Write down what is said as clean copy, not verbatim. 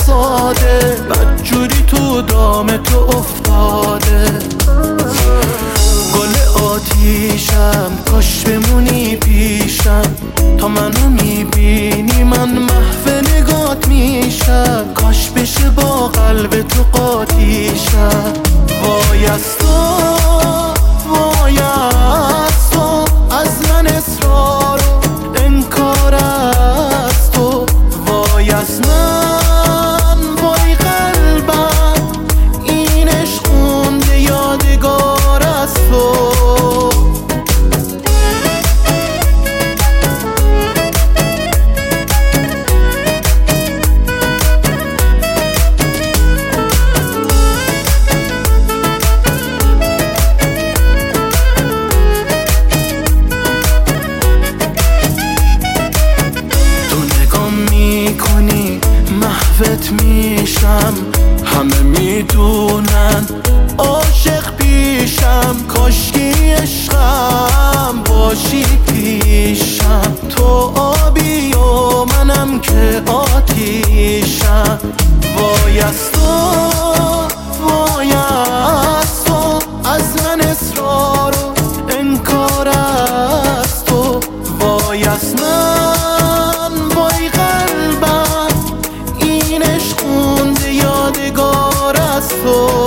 ساده بدجوری تو دام تو افتاده. گل آتیشم کاش بمونی پیشم، تا منو میبینی من محو نگات میشم. کاش بشه با قلب تو قاطیشم. وای از تو وای از تو، از من اصرار و انکار از تو. وای از من وای قلبم، این عشق خونده یادگار از تو. محوت میشم، همه میدونن عاشق پیشم. کاشکی عشقم باشی پیشم، تو آبی و منم که آتیشم. وای از تو وای از تو، از من اصرار و انکار از تو. وای از من وای قلبم، این عشق خونده یادگار از تو.